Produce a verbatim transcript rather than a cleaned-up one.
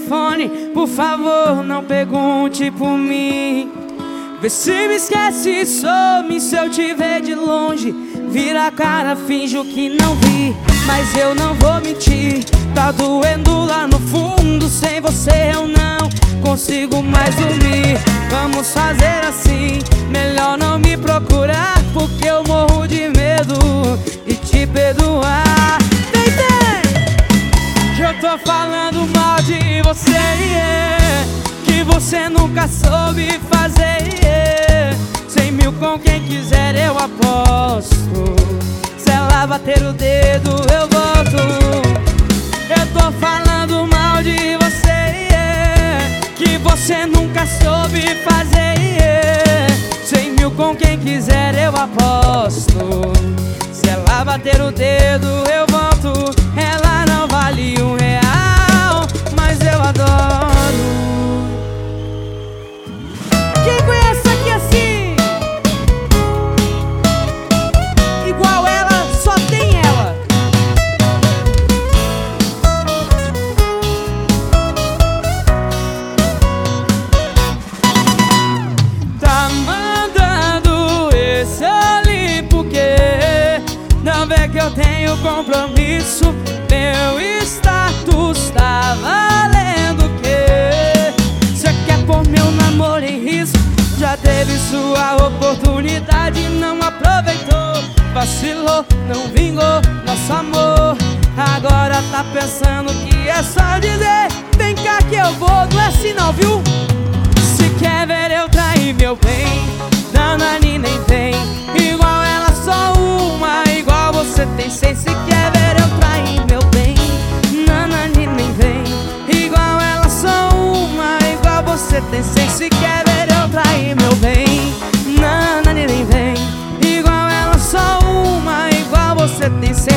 telefone, por favor, não pergunte por mim. Vê se me esquece, some se eu te ver de longe. Vira a cara, finjo que não vi, mas eu não vou mentir. Tá doendo lá no fundo, sem você eu não consigo mais dormir. Vamos fazer assim, melhor não me procurar, porque eu morro de medo de te perdoar. Vem, vem! Que eu tô falando mal de você, yeah, que você nunca soube fazer, yeah. Cem mil com quem quiser eu aposto, se ela bater o dedo eu volto. Eu tô falando mal de você, yeah, que você nunca soube fazer, yeah. Cem mil com quem quiser eu aposto, se ela bater o dedo eu volto. Ela não vale um real, mas eu adoro. Quem conhece aqui assim? Igual ela, só tem ela. Tá mandando esse ali porque não vê que eu tenho compromisso. Meu status tá valendo o quê? Cê quer pôr meu namoro em risco? Já teve sua oportunidade, não aproveitou. Vacilou, não vingou nosso amor. Agora tá pensando que é só dizer vem cá que eu vou, não é assim não, viu? Se quer ver eu trair meu bem, Nanani nem vem. Igual ela só uma, igual você tem seis. Se quer ver eu trair meu bem, Nanani nem vem. Igual ela só uma, igual você tem seis. Se quer ver eu trair meu bem, Nanani nem vem. Igual ela só uma, igual você tem seis.